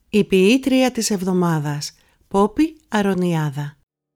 Η ποιήτρια της εβδομάδας, Πόπη Αρωνιάδα.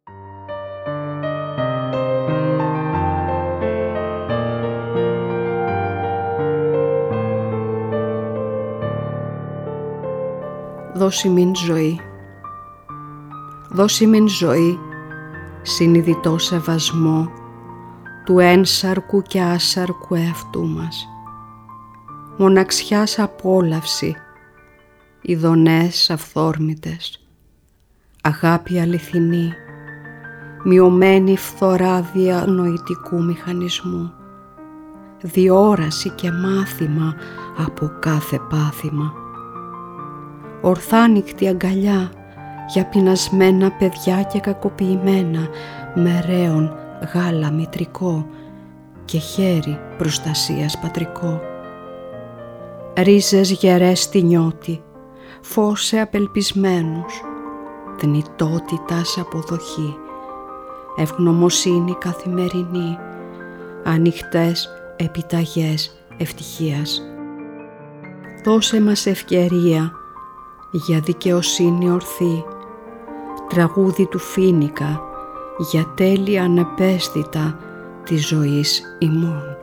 Δώσιμην ζωή. Δώσιμην ζωή, συνειδητό σεβασμό του ένσαρκου και άσαρκου εαυτού μας. Μοναξιάς απόλαυση, ειδονές αυθόρμητες, αγάπη αληθινή, μειωμένη φθορά διανοητικού μηχανισμού, διόραση και μάθημα από κάθε πάθημα. Ορθάνικτη αγκαλιά για πεινασμένα παιδιά και κακοποιημένα, με ρέον γάλα μητρικό και χέρι προστασίας πατρικό. Ρίζες γερές στη νιώτη, φως σε απελπισμένους, θνητότητας αποδοχή, ευγνωμοσύνη καθημερινή, ανοιχτές επιταγές ευτυχίας. Δώσε μας ευκαιρία για δικαιοσύνη ορθή, τραγούδι του Φοίνικα για τέλη ανεπαίσθητα της ζωής ημών.